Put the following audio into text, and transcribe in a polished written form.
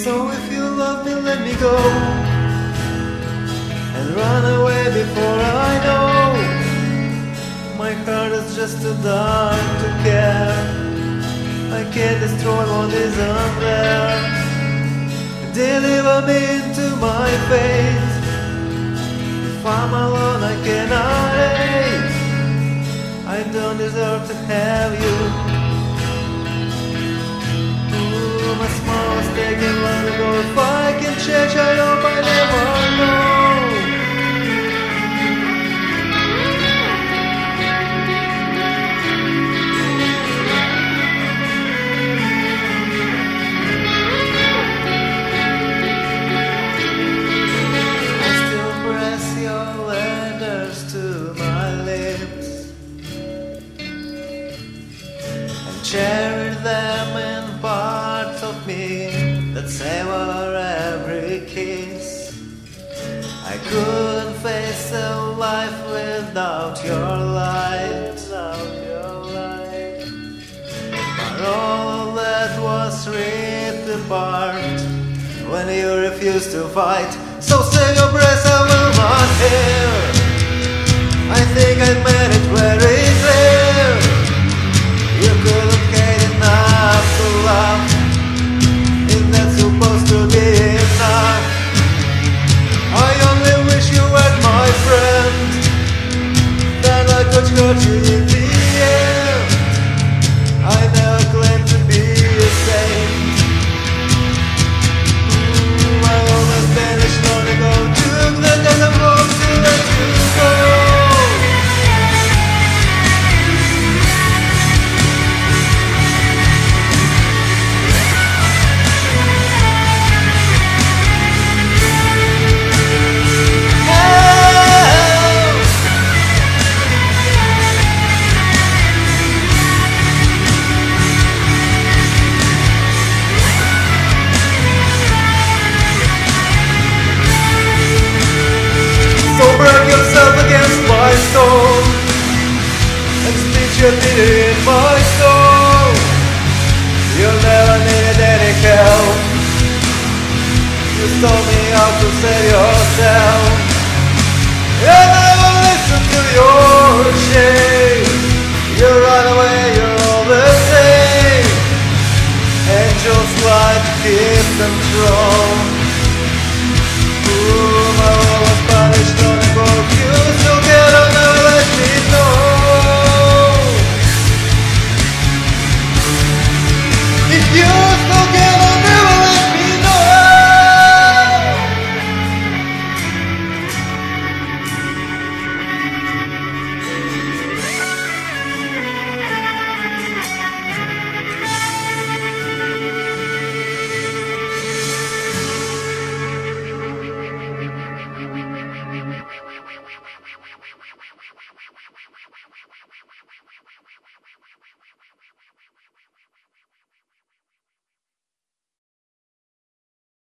So if you love me, let me go and run away before I know. My heart is just too dark to care. I can't destroy what isn't there. Deliver me into my fate. If I'm alone, I cannot hate. I don't deserve to have you. Ooh, my small mistake and long ago. If I can change, I hope I never know. Cherish them in parts of me that savor every kiss. I couldn't face a life without your light, but all of that was ripped apart when you refused to fight. So save your breath, I will not hear. I think I made it very clear. You couldn't hate enough to love. Is that supposed to be enough? I only wish you were my friend. Then I could hurt you in the end. I never claimed to be a saint. I almost vanished long ago. Took the death of hope to let you go. Burn yourself against my soul and stitch your pity in my soul. You'll never need any help. You told me how to save yourself, and I will listen to your shame. You run away, you're all the same. Angels try to keep control.